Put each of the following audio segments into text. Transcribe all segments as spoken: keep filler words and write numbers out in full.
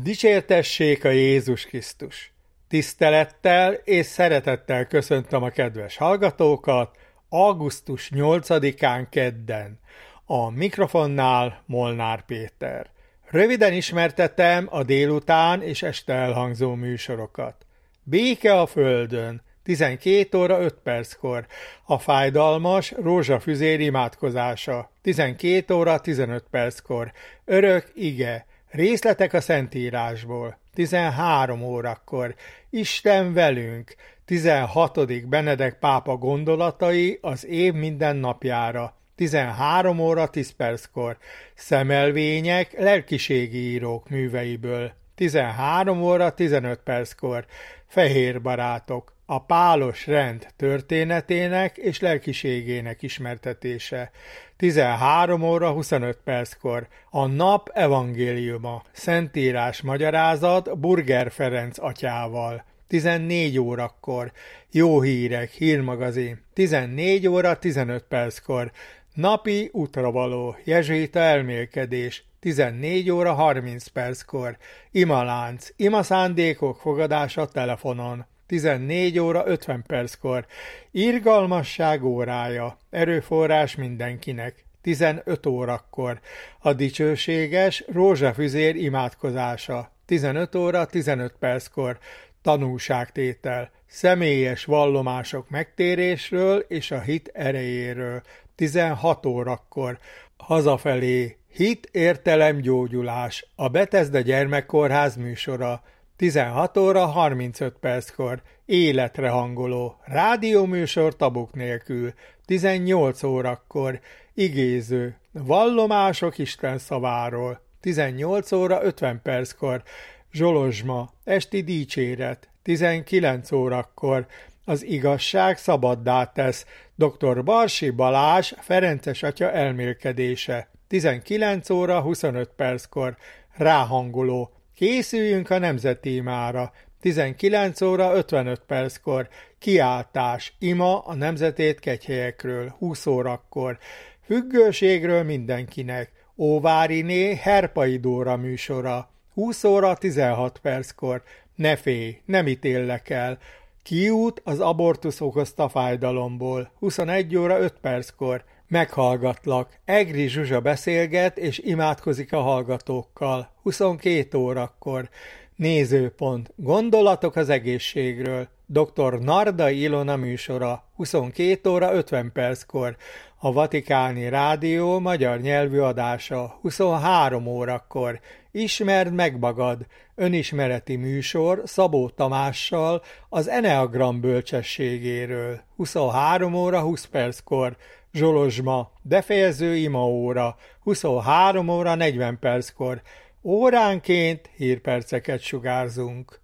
Dicsértessék a Jézus Krisztus! Tisztelettel és szeretettel köszöntöm a kedves hallgatókat augusztus nyolcadikán kedden. A mikrofonnál Molnár Péter. Röviden ismertetem a délután és este elhangzó műsorokat. Béke a földön, tizenkét óra öt perckor, a fájdalmas rózsafüzér imádkozása, tizenkét óra tizenöt perckor, örök ige, részletek a Szentírásból, tizenhárom órakor, Isten velünk, tizenhatodik Benedek pápa gondolatai az év minden napjára, tizenhárom óra tíz perckor, szemelvények lelkiségi írók műveiből, tizenhárom óra tizenöt perckor, fehér barátok, a pálos rend történetének és lelkiségének ismertetése, tizenhárom óra huszonöt perckor, a nap evangéliuma, Szentírás magyarázat Burger Ferenc atyával, tizennégy órakor, jó hírek, hírmagazin, tizennégy óra tizenöt perckor, napi útravaló, jezsuita elmélkedés, tizennégy óra harminc perckor, imalánc, imaszándékok fogadása telefonon, tizennégy óra ötven perckor, irgalmasság órája, erőforrás mindenkinek, tizenöt órakor, a dicsőséges rózsafüzér imádkozása, tizenöt óra tizenöt perckor, tanúságtétel, személyes vallomások megtérésről és a hit erejéről, tizenhat órakor, hazafelé, hit, értelem, gyógyulás, a Bethesda gyermekkórház műsora, tizenhat óra harmincöt perckor, életre hangoló, rádióműsor tabuk nélkül, tizennyolc órakor, igéző, vallomások Isten szaváról, tizennyolc óra ötven perckor, zsolozsma, esti dicséret, tizenkilenc órakor, az igazság szabaddá tesz, dr. Barsi Balázs Ferences atya elmélkedése, tizenkilenc óra huszonöt perckor, ráhangoló, készüljünk a nemzeti imára, tizenkilenc óra ötvenöt perckor, kiáltás, ima a nemzetét kegyhelyekről, húsz órakor, függőségről mindenkinek, Óváriné Herpai Dóra műsora, húsz óra tizenhat perckor, ne félj, nem ítéllek el, kiút az abortusz okozta fájdalomból, huszonegy óra öt perckor, meghallgatlak, Egri Zsuzsa beszélget és imádkozik a hallgatókkal, huszonkét órakor, nézőpont, gondolatok az egészségről, dr. Nardai Ilona műsora, huszonkét óra ötven perckor, a Vatikáni Rádió magyar nyelvű adása, huszonhárom órakor, ismerd meg magad, önismereti műsor Szabó Tamással az Eneagram bölcsességéről, huszonhárom óra húsz perckor, zsolozsma, befejező imaóra, huszonhárom óra negyven perckor, óránként hírperceket sugárzunk.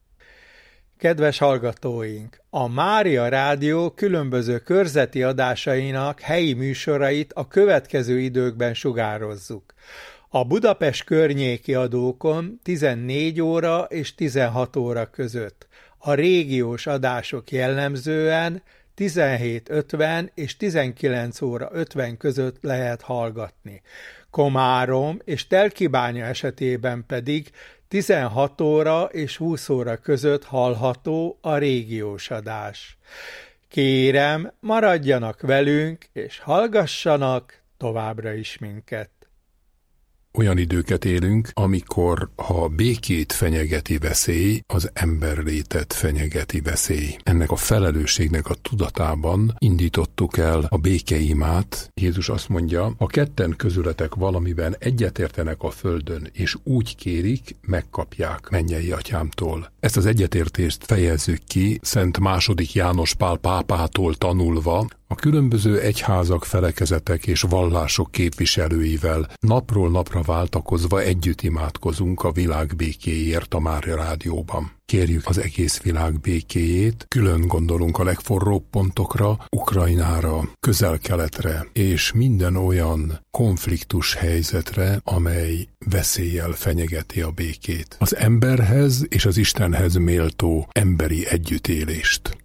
Kedves hallgatóink! A Mária Rádió különböző körzeti adásainak helyi műsorait a következő időkben sugározzuk. A Budapest környéki adókon tizennégy óra és tizenhat óra között, a régiós adások jellemzően tizenhét ötven és tizenkilenc óra ötven között lehet hallgatni. Komárom és Telkibánya esetében pedig tizenhat óra és húsz óra között hallható a régiós adás. Kérem, maradjanak velünk és hallgassanak továbbra is minket. Olyan időket élünk, amikor ha a békét fenyegeti veszély, az emberlétet fenyegeti veszély. Ennek a felelősségnek a tudatában indítottuk el a békeimát. Jézus azt mondja, ha ketten közületek valamiben egyetértenek a földön, és úgy kérik, megkapják mennyei atyámtól. Ezt az egyetértést fejezzük ki Szent második János Pál pápától tanulva, a különböző egyházak, felekezetek és vallások képviselőivel napról napra váltakozva együtt imádkozunk a világ békéért a Mária Rádióban. Kérjük az egész világ békéjét, külön gondolunk a legforróbb pontokra, Ukrajnára, Közel-Keletre és minden olyan konfliktus helyzetre, amely veszéllyel fenyegeti a békét. Az emberhez és az Istenhez méltó emberi együttélést.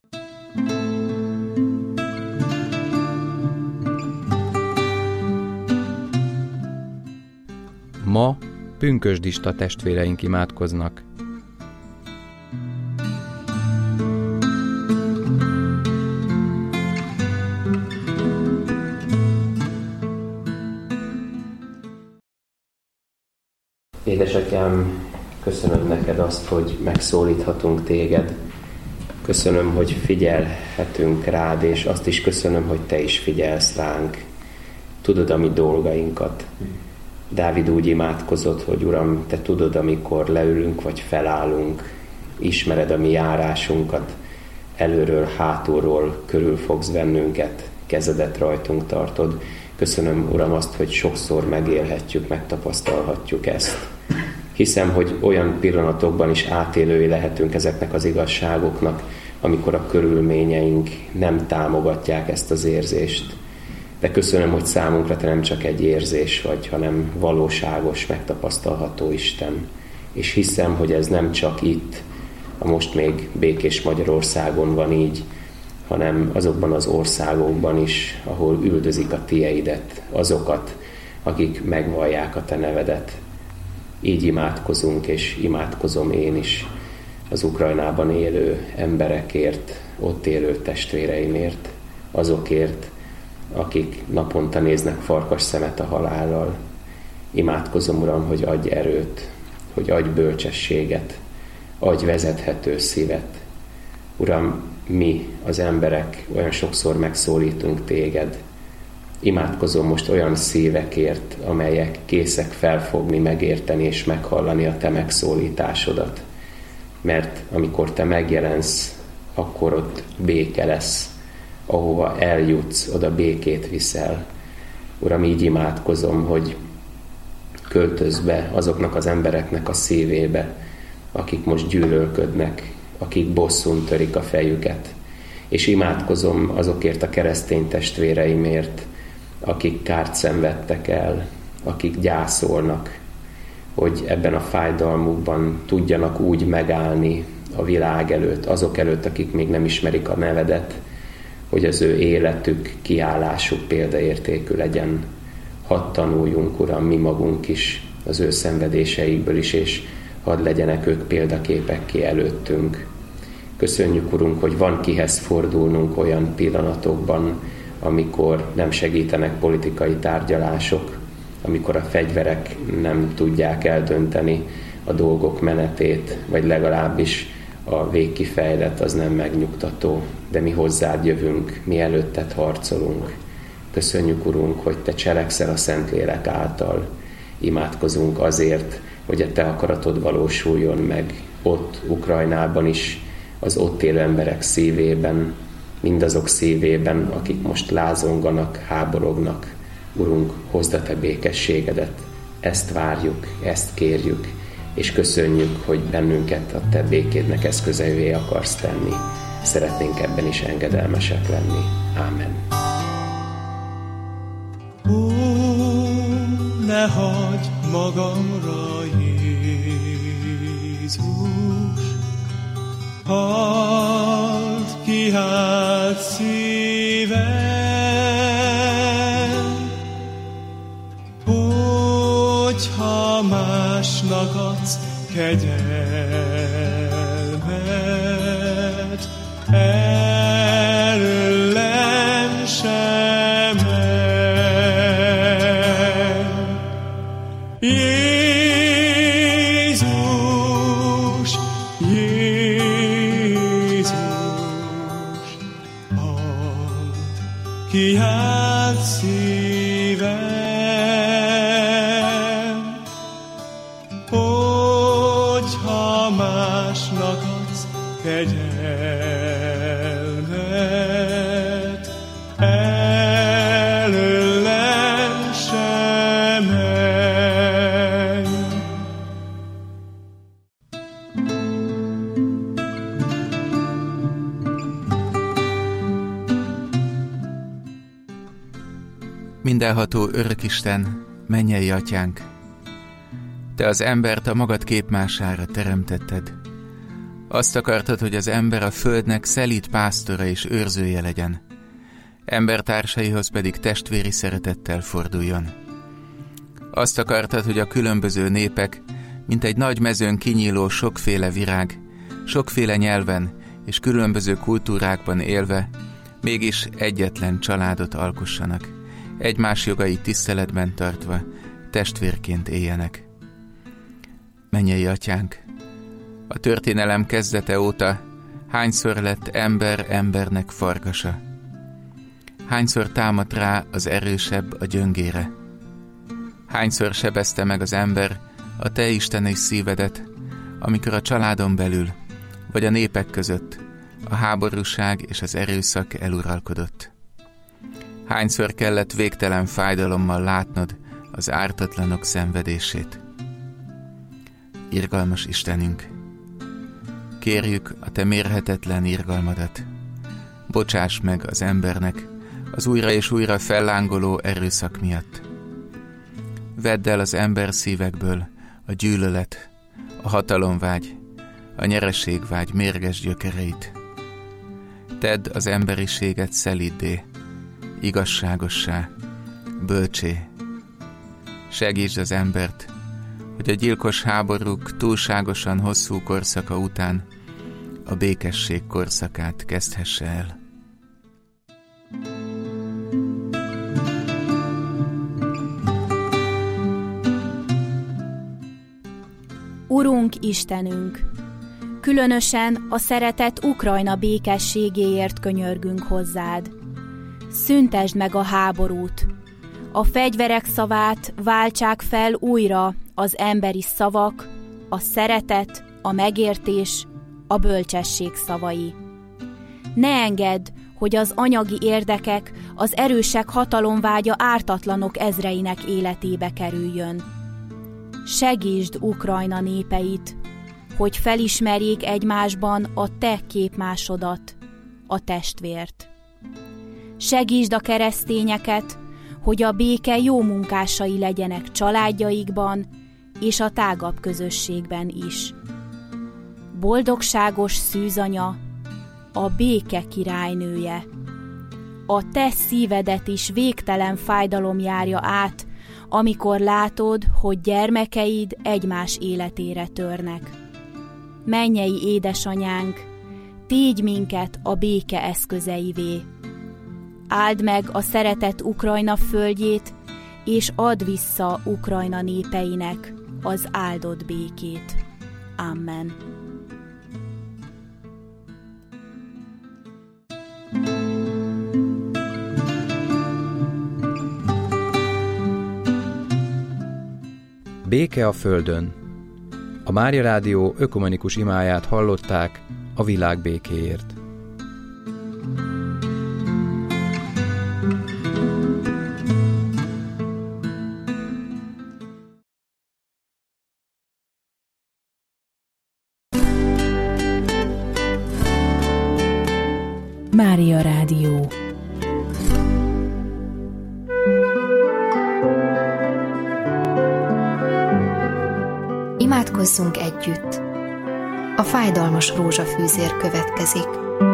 Ma pünkösdista testvéreink imádkoznak. Édesatyám, köszönöm neked azt, hogy megszólíthatunk téged. Köszönöm, hogy figyelhetünk rád, és azt is köszönöm, hogy te is figyelsz ránk. Tudod a mi dolgainkat. Dávid úgy imádkozott, hogy Uram, te tudod, amikor leülünk vagy felállunk, ismered a mi járásunkat, előről, hátulról körül fogsz bennünket, kezedet rajtunk tartod. Köszönöm, Uram, azt, hogy sokszor megélhetjük, megtapasztalhatjuk ezt. Hiszem, hogy olyan pillanatokban is átélői lehetünk ezeknek az igazságoknak, amikor a körülményeink nem támogatják ezt az érzést. De köszönöm, hogy számunkra te nem csak egy érzés vagy, hanem valóságos, megtapasztalható Isten. És hiszem, hogy ez nem csak itt, a most még békés Magyarországon van így, hanem azokban az országokban is, ahol üldözik a tieidet, azokat, akik megvallják a te nevedet. Így imádkozunk, és imádkozom én is az Ukrajnában élő emberekért, ott élő testvéreimért, azokért, akik naponta néznek farkas szemet a halállal. Imádkozom, Uram, hogy adj erőt, hogy adj bölcsességet, adj vezethető szívet. Uram, mi, az emberek olyan sokszor megszólítunk téged. Imádkozom most olyan szívekért, amelyek készek felfogni, megérteni és meghallani a te megszólításodat. Mert amikor te megjelensz, akkor ott béke lesz. Ahova eljutsz, oda békét viszel. Uram, így imádkozom, hogy költözz be azoknak az embereknek a szívébe, akik most gyűlölködnek, akik bosszún törik a fejüket. És imádkozom azokért a keresztény testvéreimért, akik kárt szenvedtek el, akik gyászolnak, hogy ebben a fájdalmukban tudjanak úgy megállni a világ előtt, azok előtt, akik még nem ismerik a nevedet, hogy az ő életük, kiállásuk példaértékű legyen. Hadd tanuljunk, Uram, mi magunk is az ő szenvedéseikből is, és hadd legyenek ők példaképekké előttünk. Köszönjük, Urunk, hogy van kihez fordulnunk olyan pillanatokban, amikor nem segítenek politikai tárgyalások, amikor a fegyverek nem tudják eldönteni a dolgok menetét, vagy legalábbis a végkifejlet az nem megnyugtató, de mi hozzád jövünk, mi előtted harcolunk. Köszönjük, Urunk, hogy te cselekszel a Szentlélek által. Imádkozunk azért, hogy a te akaratod valósuljon meg ott, Ukrajnában is, az ott élő emberek szívében, mindazok szívében, akik most lázonganak, háborognak. Urunk, hozd a te békességedet. Ezt várjuk, ezt kérjük, és köszönjük, hogy bennünket a te békédnek eszközeivé akarsz tenni. Szeretnénk ebben is engedelmesek lenni. Ámen. Ó, ne hagyj magamra, Jézus, hadd kihált szívem, hogyha másnak adsz kegyelmet, előlem sem el. Jézus, Jézus, add kiált szívem, hogyha másnak adsz kegyelmet, előlem sem menj. Mindenható Örökisten, mennyei Atyánk, Te az embert a magad képmására teremtetted. Azt akartad, hogy az ember a földnek szelíd pásztora és őrzője legyen, embertársaihoz pedig testvéri szeretettel forduljon. Azt akartad, hogy a különböző népek, mint egy nagy mezőn kinyíló sokféle virág, sokféle nyelven és különböző kultúrákban élve, mégis egyetlen családot alkossanak, egymás jogait tiszteletben tartva, testvérként éljenek. Mennyei Atyánk, a történelem kezdete óta hányszor lett ember embernek farkasa? Hányszor támadt rá az erősebb a gyöngére? Hányszor sebezte meg az ember a te isteni szívedet, amikor a családon belül, vagy a népek között a háborúság és az erőszak eluralkodott? Hányszor kellett végtelen fájdalommal látnod az ártatlanok szenvedését? Irgalmas Istenünk, kérjük a te mérhetetlen irgalmadat. Bocsáss meg az embernek az újra és újra fellángoló erőszak miatt. Vedd el az ember szívekből a gyűlölet, a hatalomvágy, a nyereségvágy mérges gyökereit. Tedd az emberiséget szeliddé, igazságossá, bölcsé. Segítsd az embert, hogy a gyilkos háborúk túlságosan hosszú korszaka után a békesség korszakát kezdhesse el. Urunk Istenünk, különösen a szeretett Ukrajna békességéért könyörgünk hozzád. Szüntesd meg a háborút, a fegyverek szavát váltsák fel újra az emberi szavak, a szeretet, a megértés, a bölcsesség szavai. Ne engedd, hogy az anyagi érdekek, az erősek hatalomvágya ártatlanok ezreinek életébe kerüljön. Segítsd Ukrajna népeit, hogy felismerjék egymásban a te képmásodat, a testvért. Segítsd a keresztényeket, hogy a béke jó munkásai legyenek családjaikban és a tágabb közösségben is. Boldogságos szűzanya, a béke királynője. A te szívedet is végtelen fájdalom járja át, amikor látod, hogy gyermekeid egymás életére törnek. Mennyei édesanyánk, tégy minket a béke eszközeivé. Áld meg a szeretett Ukrajna földjét, és add vissza Ukrajna népeinek az áldott békét. Amen. Béke a földön. A Mária Rádió ökumenikus imáját hallották a világ békéért. Mária Rádió. Imádkozzunk együtt. A fájdalmas rózsafűzér következik.